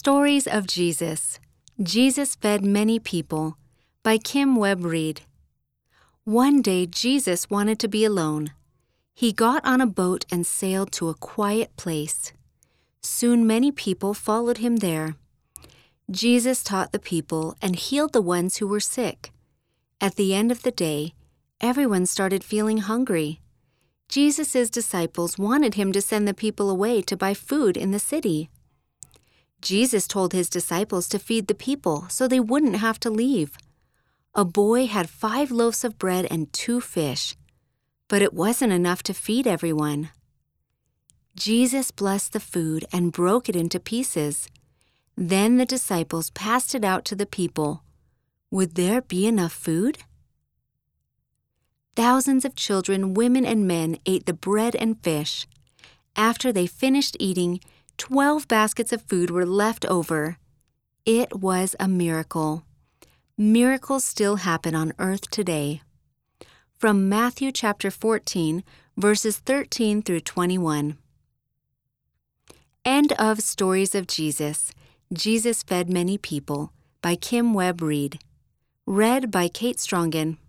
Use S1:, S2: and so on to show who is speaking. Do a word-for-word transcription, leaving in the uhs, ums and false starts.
S1: Stories of Jesus. Jesus Fed Many People by Kim Webb Reed. One day Jesus wanted to be alone. He got on a boat and sailed to a quiet place. Soon many people followed him there. Jesus taught the people and healed the ones who were sick. At the end of the day, everyone started feeling hungry. Jesus' disciples wanted him to send the people away to buy food in the city. Jesus told his disciples to feed the people so they wouldn't have to leave. A boy had five loaves of bread and two fish, but it wasn't enough to feed everyone. Jesus blessed the food and broke it into pieces. Then the disciples passed it out to the people. Would there be enough food? Thousands of children, women, and men ate the bread and fish. After they finished eating, twelve baskets of food were left over. It was a miracle. Miracles still happen on earth today. From Matthew chapter fourteen, verses thirteen through twenty-one. End of Stories of Jesus. Jesus Fed Many People by Kim Webb Reed. Read by Kate Strongen.